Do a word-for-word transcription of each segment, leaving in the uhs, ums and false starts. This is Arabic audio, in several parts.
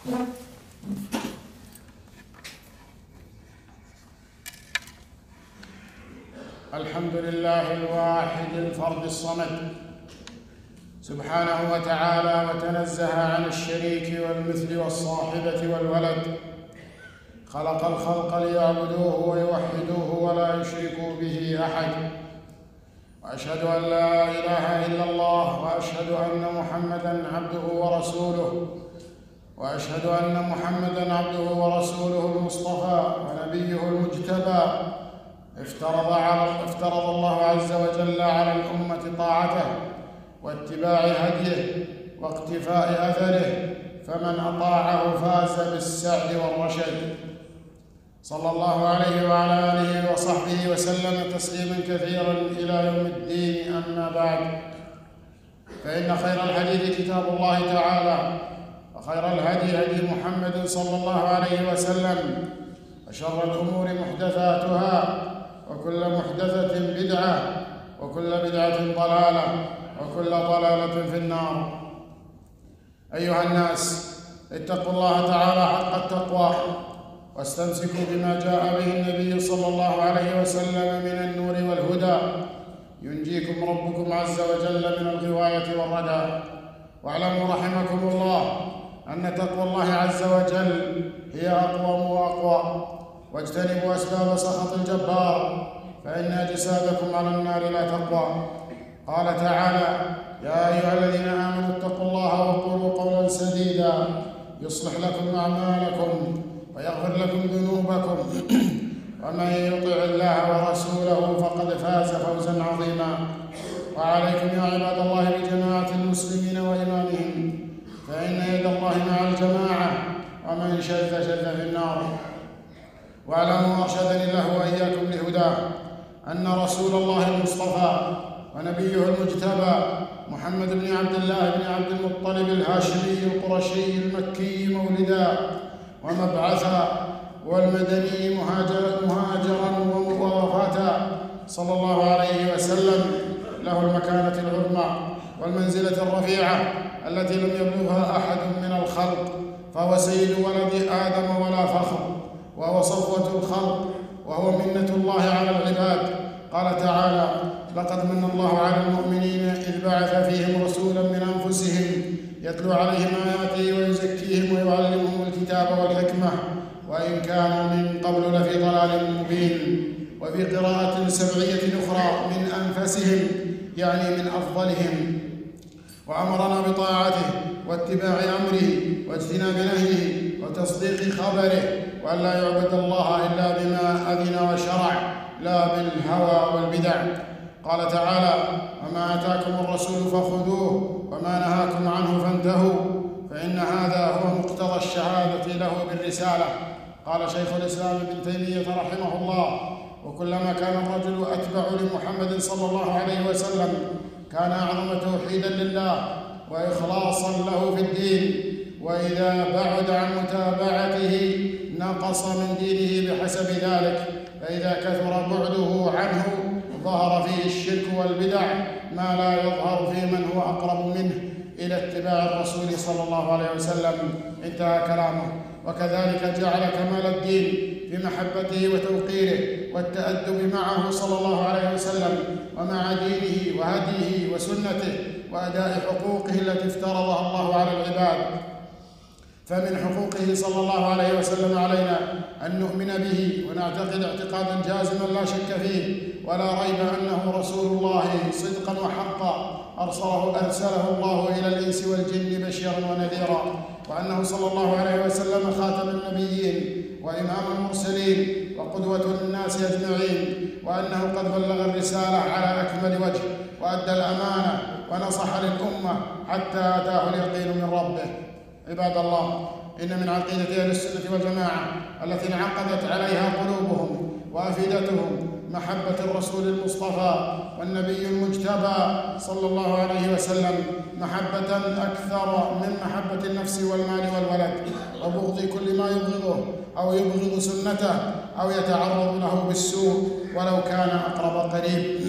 الحمد لله الواحد الفرد الصمد سبحانه وتعالى وتنزه عن الشريك والمثل والصاحبة والولد. خلق الخلق ليعبدوه ويوحدوه ولا يشركوا به أحد، وأشهد أن لا إله إلا الله، وأشهد أن محمدًا عبده ورسوله، وأشهد أن محمدًا عبده ورسوله المصطفى ونبيه المجتبى. افترض على افترض الله عز وجل على الأمة طاعته واتباع هديه واقتفاء أثره، فمن أطاعه فاز بالسعد والرشد. صلى الله عليه وعلى آله وصحبه وسلم تسليما كثيرا إلى يوم الدين. أما بعد، فإن خير الحديث كتاب الله تعالى، وخير الهدي هدي محمد صلى الله عليه وسلم، وشر الأمور محدثاتها، وكل محدثة بدعة، وكل بدعة ضلالة، وكل ضلالة في النار. أيها الناس، اتقوا الله تعالى حق التقوى، واستمسكوا بما جاء به النبي صلى الله عليه وسلم من النور والهدى، ينجيكم ربكم عز وجل من الغواية والردى. واعلموا رحمكم الله أن تقوى الله عز وجل هي أقوم وأقوى، واجتنبوا أسباب سخط الجبار، فإن أجسادكم على النار لا تقوى. قال تعالى: يا أيها الذين آمنوا اتقوا الله وقولوا قولا سديدا يصلح لكم أعمالكم ويغفر لكم ذنوبكم ومن يطع الله ورسوله فقد فاز فوزا عظيما. وعليكم يا عباد الله بجماعة المسلمين وإمامهم، فإن يد الله مع الجماعة، ومن شذ شذ في النار. واعلموا أرشدني الله وإياكم لهداه أن رسول الله المصطفى ونبيه المجتبى محمد بن عبد الله بن عبد المطلب الهاشمي القرشي المكي مولدا ومبعثا، والمدني مهاجرا مهاجرا ووفاتا، صلى الله عليه وسلم، له المكانة العظمى والمنزلة الرفيعة التي لم يبلغها أحد من الخلق، فهو سيد ولد آدم ولا فخر، وهو صفوة الخلق، وهو منة الله على العباد. قال تعالى: لقد من الله على المؤمنين إذ بعث فيهم رسولا من أنفسهم يتلو عليهم آياته ويزكيهم ويعلمهم الكتاب والحكمة وإن كانوا من قبل لفي ضلال مبين. وفي قراءة سبعية أخرى: من أنفسهم، يعني من أفضلهم. وأمرنا بطاعته واتباع أمره واجتناب نهيه وتصديق خبره، وأن لا يعبد الله إلا بما أذن وشرع، لا بالهوى والبدع. قال تعالى: وما آتاكم الرسول فخذوه وما نهاكم عنه فانتهوا، فإن هذا هو مقتضى الشهادة له بالرسالة. قال شيخ الإسلام ابن تيمية رحمه الله: وكلما كان الرجل أتبع لمحمد صلى الله عليه وسلم كان أعظم توحيدا لله وإخلاصا له في الدين، وإذا بعد عن متابعته نقص من دينه بحسب ذلك، فإذا كثر بعده عنه ظهر فيه الشرك والبدع ما لا يظهر في من هو أقرب منه إلى اتباع الرسول صلى الله عليه وسلم. انتهى كلامه. وكذلك جعل كمال الدين في محبته وتوقيره والتأدب معه صلى الله عليه وسلم ومع دينه وهديه وسنته وأداء حقوقه التي افترضها الله على العباد. فمن حقوقه صلى الله عليه وسلم علينا أن نؤمن به ونعتقد اعتقادا جازما لا شك فيه ولا ريب أنه رسول الله صدقا وحقا، أرسله أرسله الله إلى الإنس والجن بشيرا ونذيرا، وأنه صلى الله عليه وسلم خاتم النبيين وإمام المرسلين وقدوة الناس أجمعين، وأنه قد بلغ الرسالة على أكمل وجه وأدى الأمانة ونصح للأمة حتى أتاه اليقين من ربه. عباد الله، إن من عقيدة أهل السنة والجماعة التي انعقدت عليها قلوبهم وأفئدتهم محبة الرسول المصطفى والنبي المجتبى صلى الله عليه وسلم محبة أكثر من محبة النفس والمال والولد، وبغض كل ما يبغضه أو يبغض سنته أو يتعرض له بالسوء ولو كان أقرب قريب.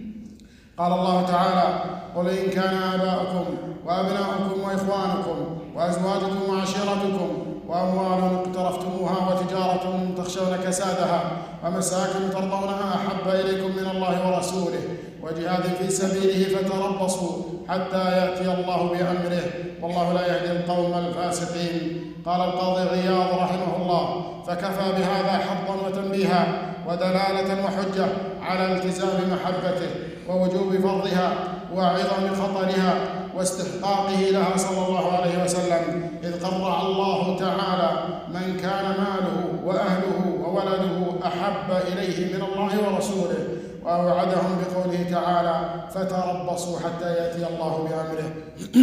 قال الله تعالى: قل إن كان آباؤكم وأبناؤكم وإخوانكم وأزواجكم وعشيرتكم وأموال اقترفتموها وتجارة تخشون كسادها ومساكن ترضونها أحب إليكم من الله ورسوله وجهاد في سبيله فتربصوا حتى يأتي الله بأمره والله لا يهدي القوم الفاسقين. قال القاضي عياض رحمه الله: فكفى بهذا حظا وتنبيها ودلالة وحجة على التزام محبته ووجوب فرضها وعظم خطرها واستحقاقه لها صلى الله عليه وسلم، إذ قرع الله تعالى من كان ماله وأهله وولده أحب إليه من الله ورسوله، وأوعدهم بقوله تعالى: فتربصوا حتى يأتي الله بأمره.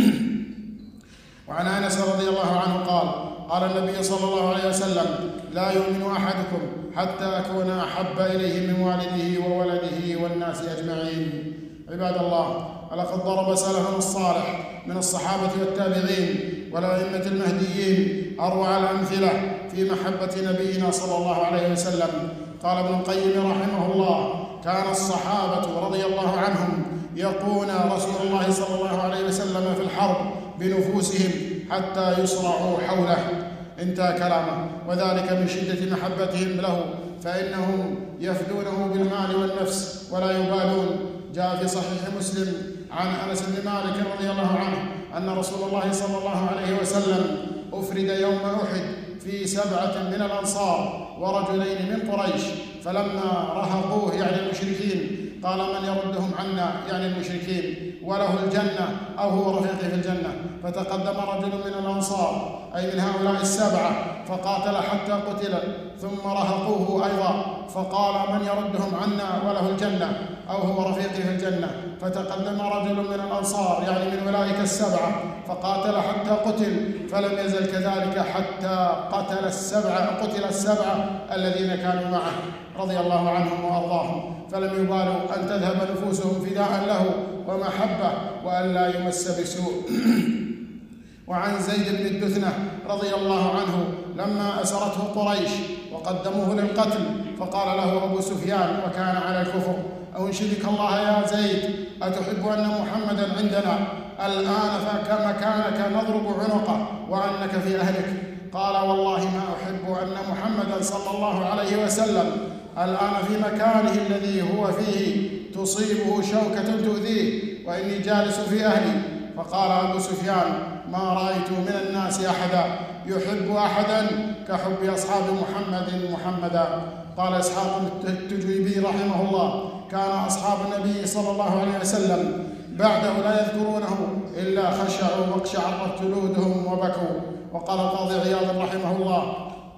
وعن أنس رضي الله عنه قال: قال النبي صلى الله عليه وسلم: لا يؤمن أحدكم حتى أكون أحب إليه من والده وولده والناس أجمعين. عباد الله، ولقد ضرب سلفنا الصالح من الصحابة والتابعين والأئمة المهديين أروع الأمثلة في محبة نبينا صلى الله عليه وسلم. قال ابن القيم رحمه الله: كان الصحابة رضي الله عنهم يقون رسول الله صلى الله عليه وسلم في الحرب بنفوسهم حتى يصرعوا حوله. انتهى كلامه. وذلك من شدة محبتهم له، فإنهم يفدونه بالمال والنفس ولا يبالون. جاء في صحيح مسلم عن أنس بن مالك رضي الله عنه أن رسول الله صلى الله عليه وسلم أفرد يوم أحد في سبعة من الأنصار ورجلين من قريش، فلما رهقوه يعني المشركين قال: من يردهم عنا يعني المشركين وله الجنة أو هو رفيقي في الجنة. فتقدم رجل من الأنصار أي من هؤلاء السبعة فقاتل حتى قتل، ثم رهقوه أيضا فقال: من يردهم عنا وله الجنة أو هو رفيقي في الجنة. فتقدم رجل من الأنصار يعني من أولئك السبعة فقاتل حتى قتل، فلم يزل كذلك حتى قتل السبعة قتل السبعة الذين كانوا معه رضي الله عنهم وأرضاهم، فلم يبالوا أن تذهب نفوسهم فداء له ومحبة وأن لا يمس بسوء. وعن زيد بن الدثنة رضي الله عنه لما أسرته قريش وقدموه للقتل فقال له أبو سفيان وكان على الكفر: أنشدك الله يا زيد، أتحب أن محمدا عندنا الآن فمكانك نضرب عنقه وأنك في أهلك؟ قال: والله ما أحب أن محمدا صلى الله عليه وسلم الآن في مكانه الذي هو فيه تصيبه شوكة تؤذيه وإني جالس في أهلي. فقال أبو سفيان: ما رأيت من الناس أحدا يحب أحدا كحب أصحاب محمد محمدا. قال إسحاق التجويبي رحمه الله: كان أصحاب النبي صلى الله عليه وسلم بعده لا يذكرونه إلا خشعوا واقشعرت جلودهم وبكوا. وقال القاضي عياض رحمه الله: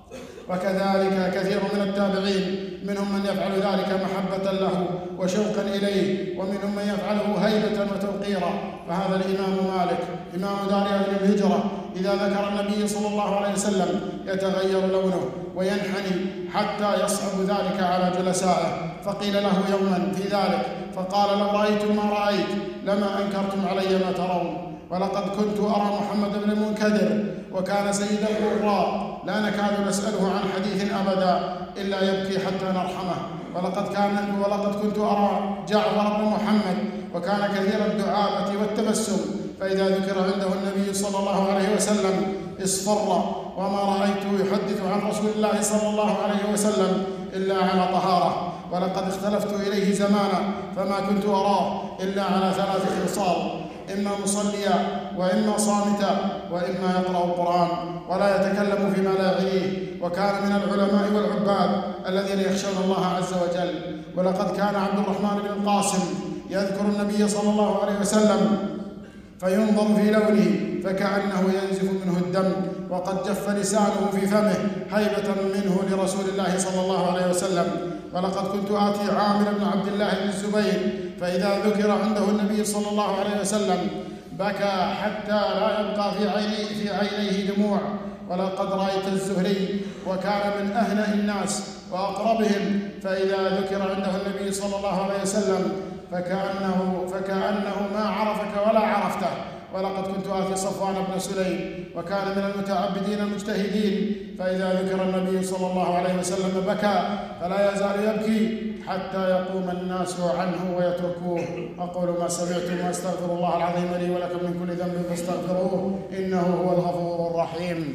وكذلك كثير من التابعين منهم من يفعل ذلك محبة له وشوقا إليه، ومنهم من يفعله هيبة وتوقيرا. فهذا الإمام مالك إمام دار أهل الهجرة إذا ذكر النبي صلى الله عليه وسلم يتغير لونه وينحني حتى يصعب ذلك على جلسائه. فقيل له يوما في ذلك فقال: لو رأيتم ما رأيت لما أنكرتم علي ما ترون. ولقد كنت أرى محمد بن المنكدر وكان سيد القراء لا نكاد نسأله عن حديث أبدا إلا يبكي حتى نرحمه. ولقد كان ولقد كنت أرى جعفر بن محمد وكان كثير الدعابة والتبسم، فإذا ذكر عنده النبي صلى الله عليه وسلم اصفر، وما رأيته يحدث عن رسول الله صلى الله عليه وسلم إلا على طهارة. ولقد اختلفت إليه زمانا فما كنت أراه إلا على ثلاث خصال: إما مصليا وإما صامتا وإما يقرأ القرآن ولا يتكلم فيما لا يعنيه. وكان من العلماء والعباد الذين يخشون الله عز وجل. ولقد كان عبد الرحمن بن القاسم يذكر النبي صلى الله عليه وسلم فينظر في لونه فكأنه ينزف منه الدم وقد جف لسانه في فمه هيبة منه لرسول الله صلى الله عليه وسلم. ولقد كنت آتي عامر بن عبد الله بن الزبير فإذا ذكر عنده النبي صلى الله عليه وسلم بكى حتى لا يبقى في عينيه, في عينيه دموع. ولقد رأيت الزهري وكان من أهنأ الناس وأقربهم فإذا ذكر عنده النبي صلى الله عليه وسلم فكأنه, فكأنه ما عرفك ولا عرفته. ولقد كنت آتي صفوان بن سليم وكان من المتعبدين المجتهدين فإذا ذكر النبي صلى الله عليه وسلم بكى فلا يزال يبكي حتى يقوم الناس عنه ويتركوه. أقول ما سمعتم وأستغفر الله العظيم لي ولكم من كل ذنب فاستغفروه إنه هو الغفور رحيم.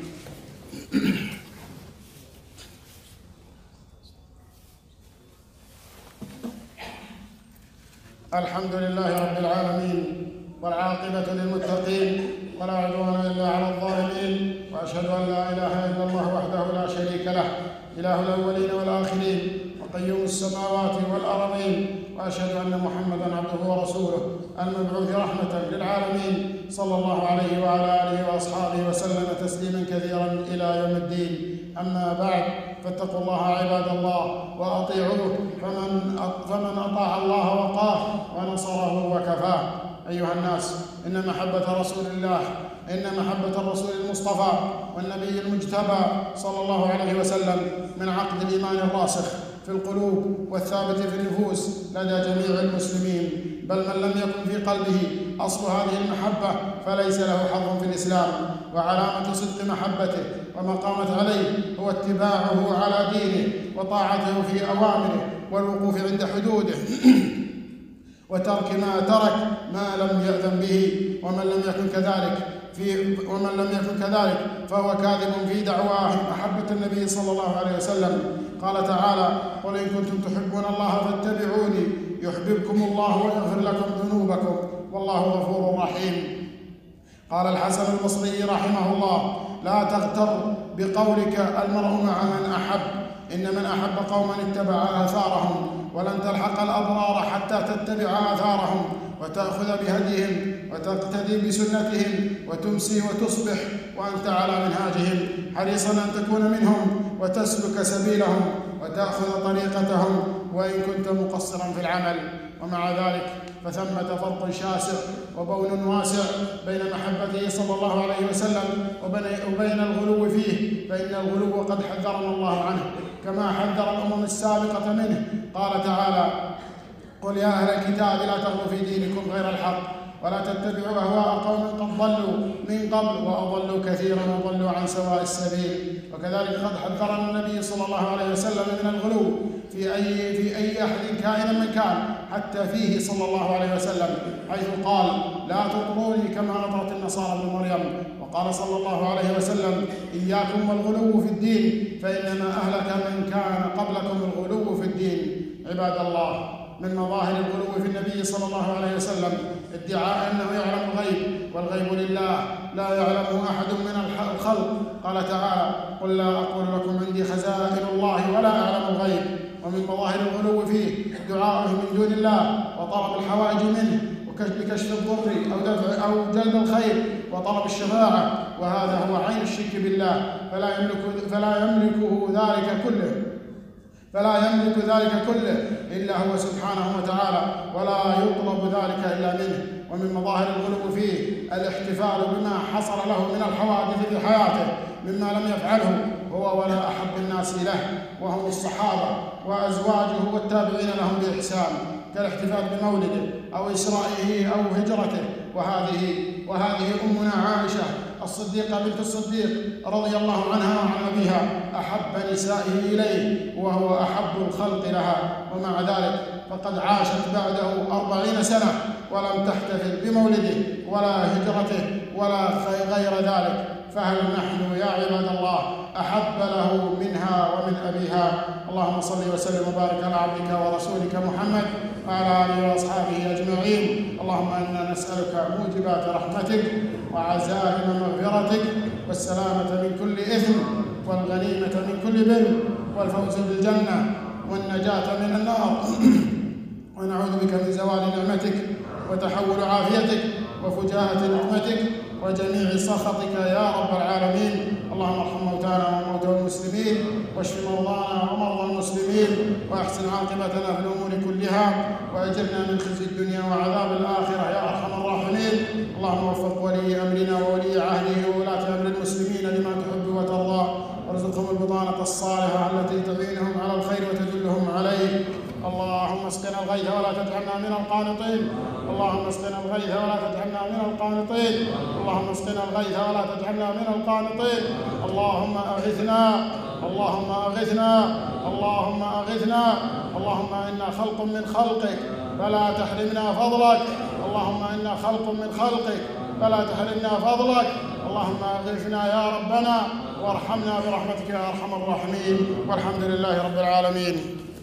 الحمد لله رب العالمين، والعاقبة للمتقين، ولا عدوان إلا على الظالمين، وأشهد أن لا إله إلا الله وحده لا شريك له، إله الأولين والآخرين وقيوم السماوات والأرضين، وأشهد أن محمدًا عبده ورسوله المبعوث رحمة للعالمين، صلى الله عليه وعلى آله وأصحابه وسلم تسليمًا كثيرًا إلى يوم الدين. أما بعد، فاتقوا الله عباد الله وأطيعوه، فمن فمن أطاع الله وقاه ونصره وكفاه. أيها الناس، إن محبة رسول الله إن محبة الرسول المصطفى والنبي المجتبى صلى الله عليه وسلم من عقد الإيمان الراسخ في القلوب والثابت في النفوس لدى جميع المسلمين، بل من لم يكن في قلبه أصل هذه المحبة فليس له حظ في الإسلام. وعلامة صدق محبته ومقامت عليه هو اتباعه على دينه وطاعته في أوامره والوقوف عند حدوده وترك ما ترك ما لم يأذن به، ومن لم يكن كذلك في ومن لم يكن كذلك فهو كاذب في دعواه محبة النبي صلى الله عليه وسلم. قال تعالى: قل إن كنتم تحبون الله فاتبعوني يحببكم الله ويغفر لكم ذنوبكم والله غفور رحيم. قال الحسن البصري رحمه الله: لا تغتر بقولك المرء مع من أحب، إن من أحب قوما اتبع آثارهم، ولن تلحق الأبرار حتى تتبع آثارهم وتأخذ بهديهم وتقتدي بسنتهم وتمسي وتصبح وأنت على منهاجهم، حريصا أن تكون منهم وتسلك سبيلهم وتأخذ طريقتهم وإن كنت مقصرا في العمل. ومع ذلك فثمة فرق شاسع وبون واسع بين محبته صلى الله عليه وسلم وبين الغلو فيه، فإن الغلو قد حذرنا الله عنه كما حذر الأمم السابقة منه. قال تعالى: قل يا أهل الكتاب لا تغلوا في دينكم غير الحق ولا تتبعوا أهواء قوم قد ضلوا من قبل وأضلوا كثيرا وضلوا عن سواء السبيل. وكذلك قد حذرنا النبي صلى الله عليه وسلم من الغلو في أي في أي أحد كائنا من كان، حتى فيه صلى الله عليه وسلم، حيث قال: لا تطروني كما أطرت النصارى ابن مريم. وقال صلى الله عليه وسلم: إياكم والغلو في الدين فإنما أهلك من كان قبلكم الغلو في الدين. عباد الله، من مظاهر الغلو في النبي صلى الله عليه وسلم ادعاء أنه يعلم الغيب، والغيب لله لا يعلمه أحد من الخلق. قال تعالى: قل لا أقول لكم عندي خزائن الله ولا أعلم الغيب. ومن مظاهر الغلو فيه دعاءه من دون الله وطلب الحوائج منه بكشف الضر أو دفع أو جلب الخير وطلب الشفاعة، وهذا هو عين الشرك بالله، فلا يملك فلا يملكه ذلك كله فلا يملك ذلك كله إلا هو سبحانه وتعالى، ولا يطلب ذلك إلا منه. ومن مظاهر الغلو فيه الاحتفال بما حصل له من الحوادث في حياته مما لم يفعله هو ولا أحب الناس له، وهم الصحابة وأزواجه والتابعين لهم بإحسان، كالاحتفال بمولده أو إسرائه أو هجرته. وهذه وهذه أمنا عائشة الصديقة بنت الصديق رضي الله عنها وعن أبيها أحب نسائه إليه وهو أحب الخلق لها، ومع ذلك فقد عاشت بعده أربعين سنة ولم تحتفل بمولده ولا هجرته ولا غير ذلك، فهل نحن يا عباد الله أحب له منها ومن أبيها؟ اللهم صل وسلم وبارك على عبدك ورسولك محمد وعلى آله وأصحابه أجمعين. اللهم إنا نسألك موجبات رحمتك وعزائم مغفرتك والسلامة من كل إثم والغنيمة من كل بر والفوز بالجنة والنجاة من النار، ونعوذ بك من زوال نعمتك وتحول عافيتك وفجاءة نقمتك وجميع سخطك يا رب العالمين. اللهم ارحم موتانا وموتى المسلمين واشف مرضانا ومرضى المسلمين واحسن عاقبتنا في الامور كلها واجرنا من خزي الدنيا وعذاب الاخره يا ارحم الراحمين. اللهم وفق ولي امرنا وولي عهده وولاة امر المسلمين لما تحب وترضى، وارزقهم البطانه الصالحه التي تعينهم على الخير وتدلهم عليه. اللهم اسقنا الغيث ولا تجعلنا من القانطين. اللهم اسقنا الغيث ولا تجعلنا من القانطين. اللهم اسقنا الغيث ولا تجعلنا من القانطين. اللهم اغثنا اللهم اغثنا اللهم اغثنا اللهم انا خلق من خلقك فلا تحرمنا فضلك. اللهم انا خلق من خلقك فلا تحرمنا فضلك. اللهم اغثنا يا ربنا وارحمنا برحمتك يا ارحم الراحمين، والحمد لله رب العالمين.